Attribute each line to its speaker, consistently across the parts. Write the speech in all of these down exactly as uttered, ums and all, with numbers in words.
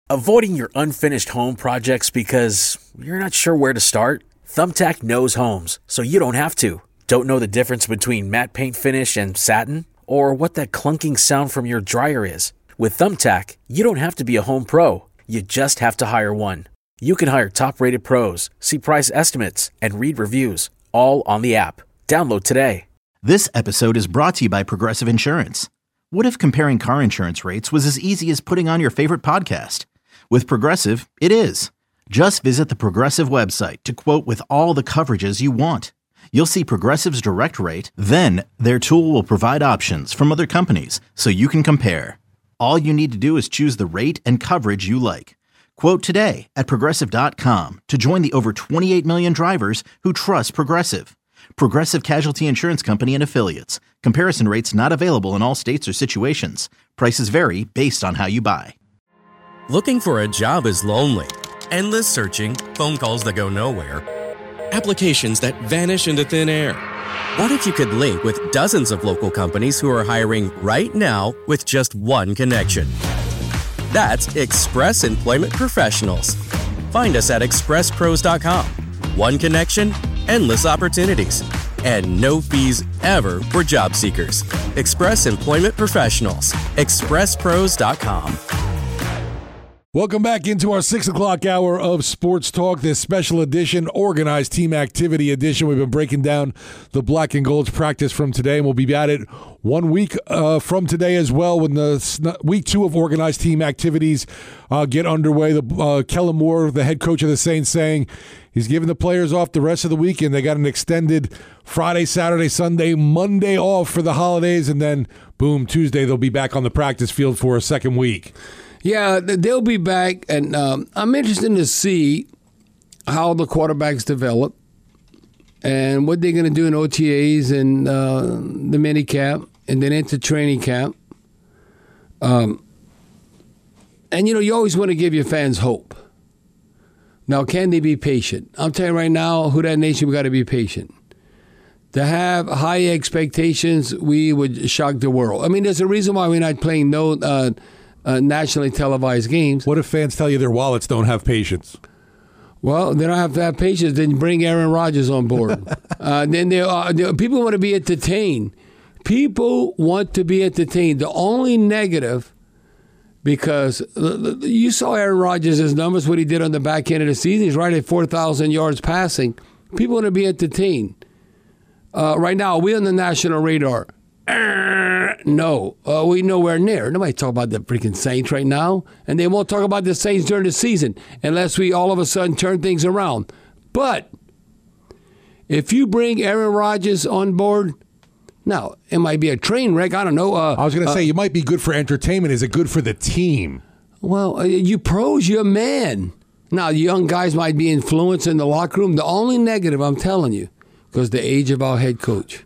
Speaker 1: Avoiding your unfinished home projects because you're not sure where to start? Thumbtack knows homes, so you don't have to. Don't know the difference between matte paint finish and satin? Or what that clunking sound from your dryer is? With Thumbtack, you don't have to be a home pro. You just have to hire one. You can hire top-rated pros, see price estimates, and read reviews, all on the app. Download today.
Speaker 2: This episode is brought to you by Progressive Insurance. What if comparing car insurance rates was as easy as putting on your favorite podcast? With Progressive, it is. Just visit the Progressive website to quote with all the coverages you want. You'll see Progressive's direct rate, then their tool will provide options from other companies so you can compare. All you need to do is choose the rate and coverage you like. Quote today at Progressive dot com to join the over twenty-eight million drivers who trust Progressive. Progressive Casualty Insurance Company and Affiliates. Comparison rates not available in all states or situations. Prices vary based on how you buy.
Speaker 3: Looking for a job is lonely. Endless searching, phone calls that go nowhere, applications that vanish into thin air. What if you could link with dozens of local companies who are hiring right now with just one connection? That's Express Employment Professionals. Find us at express pros dot com. One connection, endless opportunities, and no fees ever for job seekers. Express Employment Professionals. express pros dot com.
Speaker 4: Welcome back into our six o'clock hour of Sports Talk, this special edition, organized team activity edition. We've been breaking down the Black and Gold's practice from today, and we'll be at it one week uh, from today as well when the week two of organized team activities uh, get underway. The, uh, Kellen Moore, the head coach of the Saints, saying he's giving the players off the rest of the weekend. They got an extended Friday, Saturday, Sunday, Monday off for the holidays, and then, boom, Tuesday they'll be back on the practice field for a second week.
Speaker 5: Yeah, they'll be back, and um, I'm interested to see how the quarterbacks develop and what they're going to do in O T As and uh, the mini camp and then into training camp. Um, and, you know, you always want to give your fans hope. Now, can they be patient? I'm telling you right now, Who Dat Nation, we got to be patient. To have high expectations, we would shock the world. I mean, there's a reason why we're not playing no uh, uh, nationally televised games.
Speaker 4: What if fans tell you their wallets don't have patience?
Speaker 5: Well, they don't have to have patience. Then bring Aaron Rodgers on board. uh, then they, uh, they, people want to be entertained. People want to be entertained. The only negative, because you saw Aaron Rodgers' numbers, what he did on the back end of the season. He's right at four thousand yards passing. People want to be entertained. Uh, right now, are we on the national radar? Uh, no, uh, we nowhere near. Nobody talk about the freaking Saints right now, and they won't talk about the Saints during the season unless we all of a sudden turn things around. But if you bring Aaron Rodgers on board, now it might be a train wreck. I don't know. Uh,
Speaker 4: I was going to
Speaker 5: uh,
Speaker 4: say, you might be good for entertainment. Is it good for the team?
Speaker 5: Well, uh, you pros, you're a man. Now, the young guys might be influenced in the locker room. The only negative, I'm telling you, because the age of our head coach.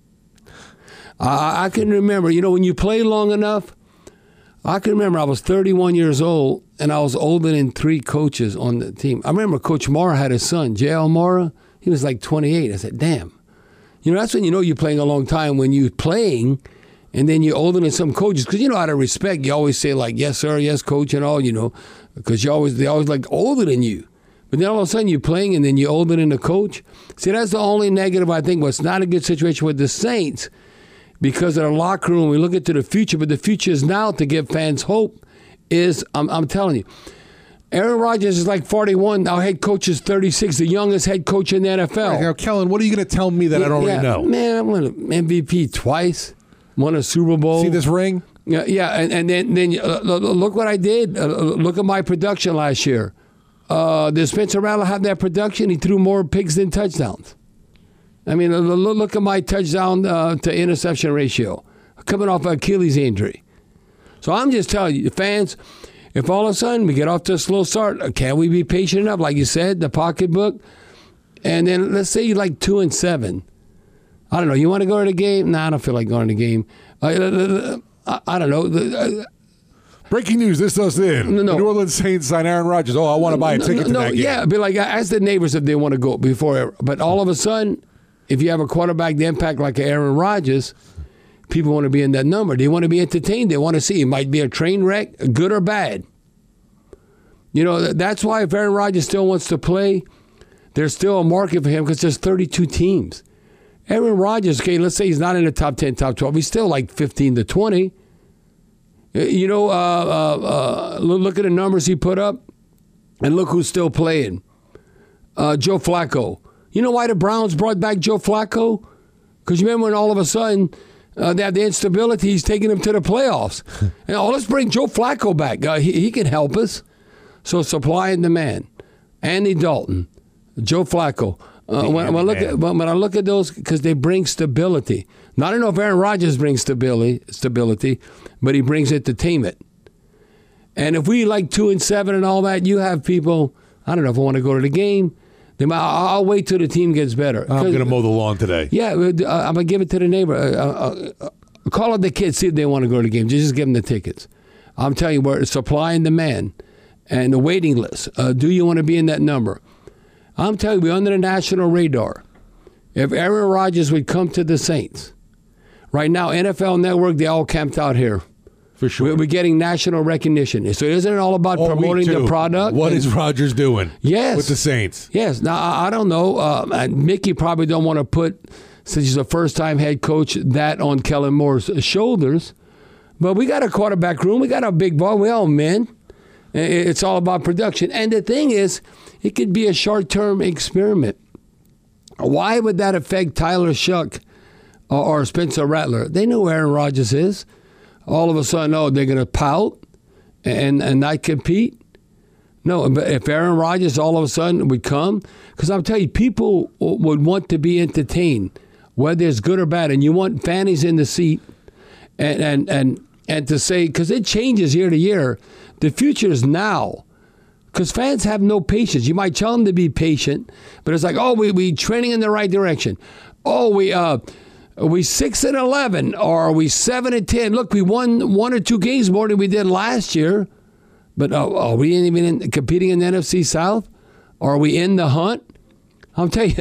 Speaker 5: I, I can remember, you know, when you play long enough, I can remember I was thirty-one years old, and I was older than three coaches on the team. I remember Coach Mara had a son, J L Mara. He was like twenty-eight. I said, damn. You know, that's when you know you're playing a long time, when you're playing, and then you're older than some coaches. Because, you know, out of respect, you always say, like, yes, sir, yes, coach, and all, you know, because you always they always like older than you. But then all of a sudden you're playing, and then you're older than the coach. See, that's the only negative, I think. What's not a good situation with the Saints, because of the locker room, we look into the future, but the future is now to give fans hope, is, I'm, I'm telling you, Aaron Rodgers is like forty-one. Our head coach is thirty-six, the youngest head coach in the N F L.
Speaker 4: Right, now, Kellen, what are you going to tell me that
Speaker 5: yeah,
Speaker 4: I don't
Speaker 5: yeah,
Speaker 4: already know?
Speaker 5: Man, I won an M V P twice, won a Super Bowl.
Speaker 4: See this ring?
Speaker 5: Yeah, yeah, and, and then, then uh, look what I did. Uh, look at my production last year. Uh, did Spencer Rattler have that production? He threw more picks than touchdowns. I mean, look at my touchdown uh, to interception ratio coming off an Achilles injury. So I'm just telling you, fans, if all of a sudden we get off to a slow start, can we be patient enough? Like you said, the pocketbook, and then let's say you're like two and seven. I don't know. You want to go to the game? Nah, I don't feel like going to the game. Uh, I, I don't know.
Speaker 4: Breaking news, this does in.
Speaker 5: No, no.
Speaker 4: The New Orleans Saints sign Aaron Rodgers. Oh, I want to buy a ticket
Speaker 5: no,
Speaker 4: to
Speaker 5: no,
Speaker 4: that game.
Speaker 5: Yeah, but like ask the neighbors if they want to go before. But all of a sudden, if you have a quarterback, the impact like Aaron Rodgers, people want to be in that number. They want to be entertained. They want to see. It might be a train wreck, good or bad. You know, that's why if Aaron Rodgers still wants to play, there's still a market for him because there's thirty-two teams. Aaron Rodgers, okay, let's say he's not in the top ten, top twelve. He's still like fifteen to twenty. You know, uh, uh, uh, look at the numbers he put up, and look who's still playing. Uh, Joe Flacco. You know why the Browns brought back Joe Flacco? Because you remember when all of a sudden uh, they had the instability, he's taking them to the playoffs. And oh, let's bring Joe Flacco back. Uh, he, he can help us. So supply and demand. Andy Dalton, Joe Flacco. Uh, when, when, I look at, when I look at those, because they bring stability. Now, I don't know if Aaron Rodgers brings stability, stability, but he brings it to team it. And if we like two and seven and all that, you have people, I don't know if I want to go to the game. They might, I'll wait till the team gets better.
Speaker 4: I'm going to mow the lawn today.
Speaker 5: Yeah, I'm going to give it to the neighbor. Uh, uh, uh, call up the kids, see if they want to go to the game. Just give them the tickets. I'm telling you, where supply and demand and the waiting list. Uh, do you want to be in that number? I'm telling you, we're under the national radar. If Aaron Rodgers would come to the Saints, right now, N F L Network, they all camped out here.
Speaker 4: For sure.
Speaker 5: We're, we're getting national recognition. So isn't it all about
Speaker 4: all
Speaker 5: promoting the product?
Speaker 4: What
Speaker 5: and,
Speaker 4: is Rodgers doing
Speaker 5: yes,
Speaker 4: with the Saints?
Speaker 5: Yes. Now, I, I don't know. Uh, Mickey probably don't want to put, since he's a first-time head coach, that on Kellen Moore's shoulders. But we got a quarterback room. We got a big ball. We all men. It's all about production. And the thing is, it could be a short-term experiment. Why would that affect Tyler Shuck or, or Spencer Rattler? They know who Aaron Rodgers is. All of a sudden, oh, they're going to pout and, and not compete? No, but if Aaron Rodgers all of a sudden would come, because I'm telling you, people would want to be entertained, whether it's good or bad, and you want fannies in the seat and, and, and, and to say, because it changes year to year, the future is now. Because fans have no patience. You might tell them to be patient, but it's like, oh, we we trending in the right direction. Oh, we uh, are we six and eleven, or are we seven and ten? Look, we won one or two games more than we did last year, but uh, are we even in, competing in the N F C South? Are we in the hunt? I'm telling you,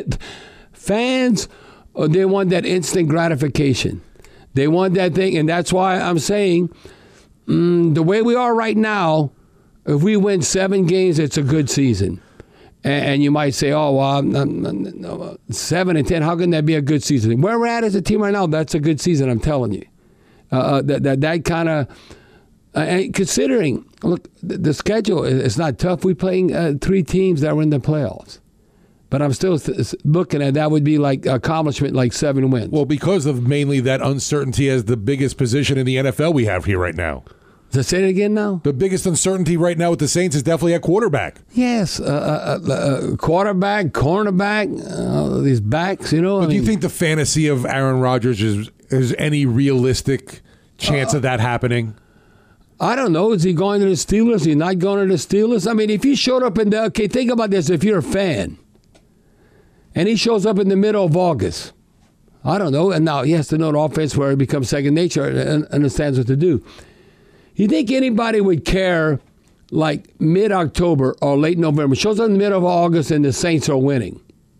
Speaker 5: fans, they want that instant gratification. They want that thing, and that's why I'm saying mm, the way we are right now. If we win seven games, it's a good season. And, and you might say, oh, well, I'm, I'm, I'm, seven and ten, how can that be a good season? Where we're at as a team right now, that's a good season, I'm telling you. Uh, that that, that kind of, uh, and considering, look, the, the schedule is not tough. We're playing uh, three teams that were in the playoffs. But I'm still th- looking at that would be like accomplishment, like seven wins.
Speaker 4: Well, because of mainly that uncertainty as the biggest position in the N F L we have here right now.
Speaker 5: Say it again now?
Speaker 4: The biggest uncertainty right now with the Saints is definitely at quarterback.
Speaker 5: Yes, uh, uh, uh, quarterback, cornerback, uh, these backs, you know.
Speaker 4: But
Speaker 5: I
Speaker 4: do
Speaker 5: mean,
Speaker 4: you think the fantasy of Aaron Rodgers is, is any realistic chance uh, of that happening?
Speaker 5: I don't know. Is he going to the Steelers? Is he not going to the Steelers? I mean, if he showed up in the, okay, think about this. If you're a fan and he shows up in the middle of August, I don't know. And now he has to know the offense where it becomes second nature and understands what to do. You think anybody would care like mid-October or late November? Shows up in the middle of August and the Saints are winning.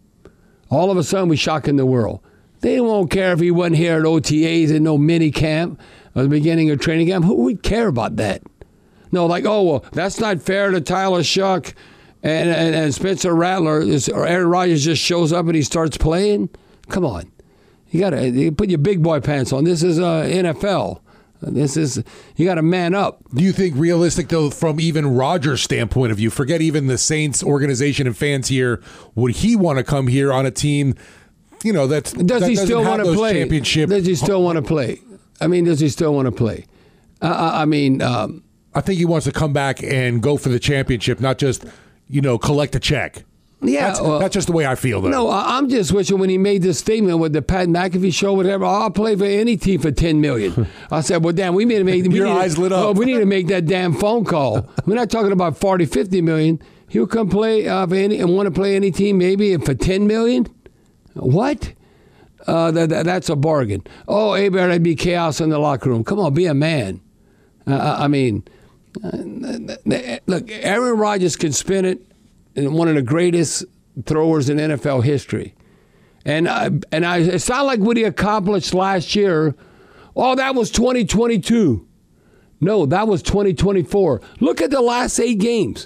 Speaker 5: All of a sudden, we're shocking the world. They won't care if he wasn't here at O T As and no mini camp or the beginning of training camp. Who would care about that? No, like, oh, well, that's not fair to Tyler Shuck and, and, and Spencer Rattler. Or Aaron Rodgers just shows up and he starts playing. Come on. You got to put your big boy pants on. This is uh, N F L. This is, you got to man up.
Speaker 4: Do you think realistic, though, from even Rodgers' standpoint of view, forget even the Saints organization and fans here, would he want to come here on a team, you know, that's,
Speaker 5: does
Speaker 4: that
Speaker 5: he still want to play?
Speaker 4: Championship?
Speaker 5: Does he still want to play? I mean, does he still want to play? Uh, I mean, um,
Speaker 4: I think he wants to come back and go for the championship, not just, you know, collect a check.
Speaker 5: Yeah,
Speaker 4: that's,
Speaker 5: well,
Speaker 4: that's just the way I feel, though.
Speaker 5: No, I'm just wishing when he made this statement with the Pat McAfee show, whatever, I'll play for any team for ten million dollars. I said, well, damn, we need to make we
Speaker 4: Your
Speaker 5: need
Speaker 4: eyes
Speaker 5: to,
Speaker 4: lit up.
Speaker 5: Oh, we need to make that damn phone call. We're not talking about forty, fifty million. He'll come play uh, for any and want to play any team maybe for ten million. What? Uh, that, that, that's a bargain. Oh, Abe, that'd be chaos in the locker room. Come on, be a man. Uh, I mean, uh, look, Aaron Rodgers can spin it in one of the greatest throwers in N F L history. And I, and I, it's not like what he accomplished last year. Oh, that was twenty twenty-two. No, that was twenty twenty-four. Look at the last eight games.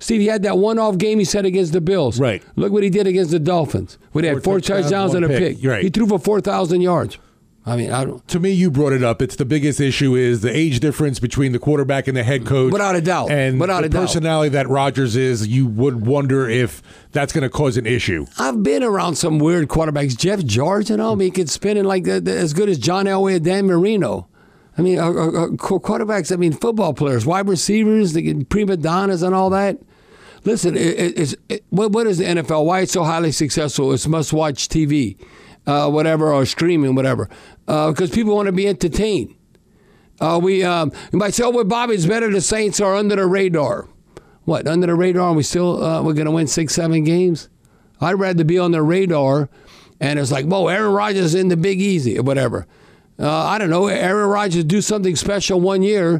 Speaker 5: Steve, he had that one-off game he said against the Bills.
Speaker 4: Right.
Speaker 5: Look what he did against the Dolphins. Where they had four, four touchdowns and a pick.
Speaker 4: pick. Right.
Speaker 5: He threw for four thousand yards. I mean, I don't.
Speaker 4: To me, you brought it up. It's the biggest issue is the age difference between the quarterback and the head coach.
Speaker 5: Without a doubt.
Speaker 4: And
Speaker 5: Without
Speaker 4: the
Speaker 5: a doubt.
Speaker 4: personality that Rodgers is, you would wonder if that's going to cause an issue.
Speaker 5: I've been around some weird quarterbacks. Jeff George, you know, I mean, he could spin it like that, as good as John Elway and Dan Marino. I mean, uh, uh, quarterbacks, I mean, football players, wide receivers, the prima donnas and all that. Listen, it, it's, it, what, what is the N F L? Why it's so highly successful? It's must-watch T V, uh, whatever, or streaming, whatever, because uh, people want to be entertained. Uh, we, um, you might say, oh, well, Bobby, it's better the Saints are under the radar. What, under the radar, and we still, uh, we're going to win six, seven games? I'd rather be on the radar, and it's like, whoa, Aaron Rodgers is in the Big Easy, or whatever. Uh, I don't know, Aaron Rodgers do something special one year.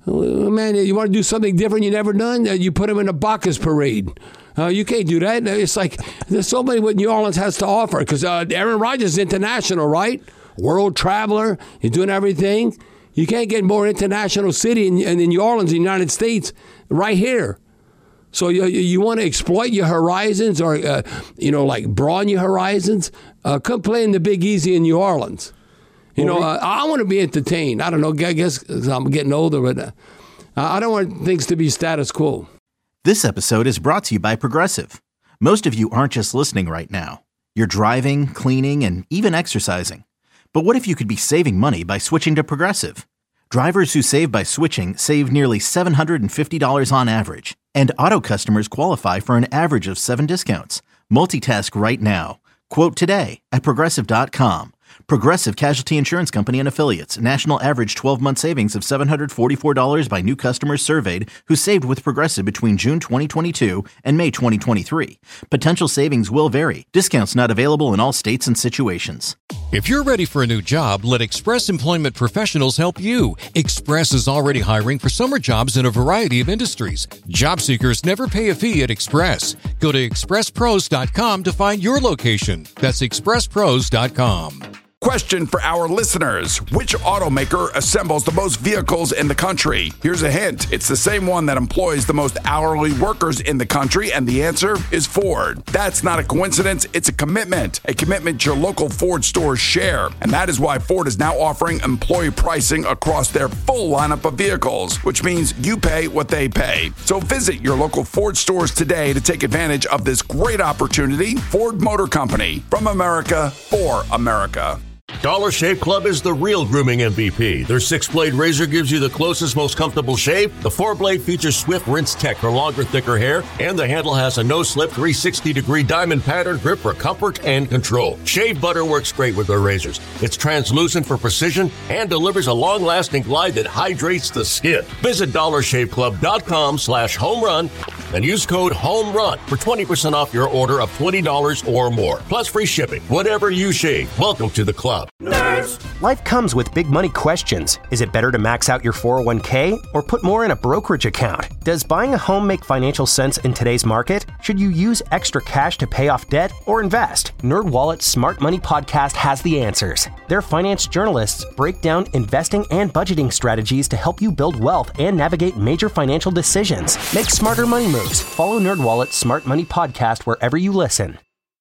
Speaker 5: Man, you want to do something different you never done? You put him in a Bacchus parade. Uh, you can't do that. It's like there's so many what New Orleans has to offer because uh, Aaron Rodgers is international, right? World traveler. He's doing everything. You can't get more international city in, in New Orleans, the United States, right here. So you you want to exploit your horizons or, uh, you know, like broaden your horizons? Uh, come play in the Big Easy in New Orleans. You know, uh, I want to be entertained. I don't know. I guess I'm getting older, but uh, I don't want things to be status quo.
Speaker 2: This episode is brought to you by Progressive. Most of you aren't just listening right now. You're driving, cleaning, and even exercising. But what if you could be saving money by switching to Progressive? Drivers who save by switching save nearly seven hundred fifty dollars on average. And auto customers qualify for an average of seven discounts. Multitask right now. Quote today at Progressive dot com. Progressive Casualty Insurance Company and Affiliates. National average twelve-month savings of seven hundred forty-four dollars by new customers surveyed who saved with Progressive between June twenty twenty-two and May twenty twenty-three. Potential savings will vary. Discounts not available in all states and situations.
Speaker 6: If you're ready for a new job, let Express Employment Professionals help you. Express is already hiring for summer jobs in a variety of industries. Job seekers never pay a fee at Express. Go to express pros dot com to find your location. That's express pros dot com.
Speaker 7: Question for our listeners. Which automaker assembles the most vehicles in the country? Here's a hint. It's the same one that employs the most hourly workers in the country, and the answer is Ford. That's not a coincidence. It's a commitment. A commitment your local Ford stores share. And that is why Ford is now offering employee pricing across their full lineup of vehicles, which means you pay what they pay. So visit your local Ford stores today to take advantage of this great opportunity. Ford Motor Company. From America, for America.
Speaker 8: Dollar Shave Club is the real grooming M V P. Their six-blade razor gives you the closest, most comfortable shave. The four-blade features Swift Rinse Tech for longer, thicker hair, and the handle has a no-slip three hundred sixty degree diamond pattern grip for comfort and control. Shave butter works great with their razors. It's translucent for precision and delivers a long-lasting glide that hydrates the skin. Visit dollar shave club dot com slash home run and use code HOMERUN for twenty percent off your order of twenty dollars or more, plus free shipping. Whatever you shave, welcome to the club.
Speaker 9: Nerds. Life comes with big money questions. Is it better to max out your four oh one k or put more in a brokerage account? Does buying a home make financial sense in today's market? Should you use extra cash to pay off debt or invest? NerdWallet's Smart Money Podcast has the answers. Their finance journalists break down investing and budgeting strategies to help you build wealth and navigate major financial decisions. Make smarter money moves. Follow NerdWallet's Smart Money Podcast wherever you listen.